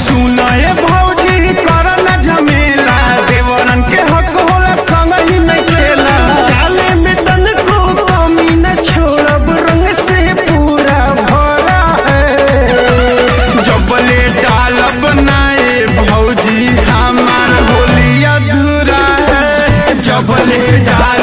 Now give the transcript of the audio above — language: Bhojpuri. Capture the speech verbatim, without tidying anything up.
सुनाए भौजी कर न झमेला देवरन के हक होला संग ही में खेला डाले में तन को कमी न छोड़ब रंग से पूरा भरा है जबले डालब नाए भौजी हमार होली अधूरा है जबले डाल